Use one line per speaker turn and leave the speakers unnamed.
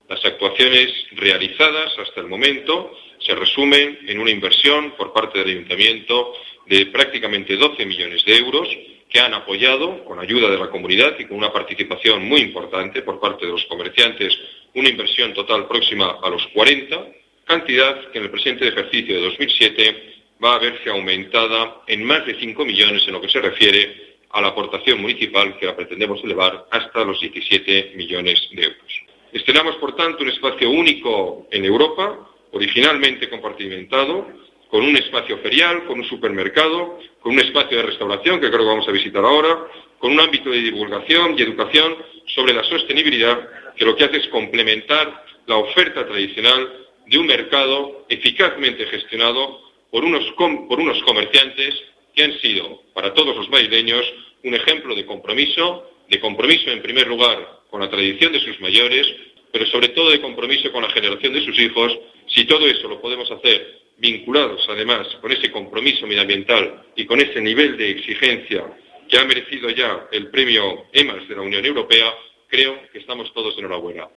Las actuaciones realizadas hasta el momento se resumen en una inversión por parte del Ayuntamiento de prácticamente 12 millones de euros que han apoyado, con ayuda de la comunidad y con una participación muy importante por parte de los comerciantes, una inversión total próxima a los 40, cantidad que en el presente ejercicio de 2007 va a verse aumentada en más de 5 millones en lo que se refiere a la aportación municipal, que la pretendemos elevar hasta los 17 millones de euros. Estrenamos, por tanto, un espacio único en Europa, originalmente compartimentado, con un espacio ferial, con un supermercado, con un espacio de restauración, que creo que vamos a visitar ahora, con un ámbito de divulgación y educación sobre la sostenibilidad, que lo que hace es complementar la oferta tradicional de un mercado eficazmente gestionado por unos comerciantes que han sido, para todos los madrileños, un ejemplo de compromiso en primer lugar con la tradición de sus mayores, pero sobre todo de compromiso con la generación de sus hijos. Si todo eso lo podemos hacer vinculados además con ese compromiso medioambiental y con ese nivel de exigencia que ha merecido ya el premio EMAS de la Unión Europea, creo que estamos todos de enhorabuena.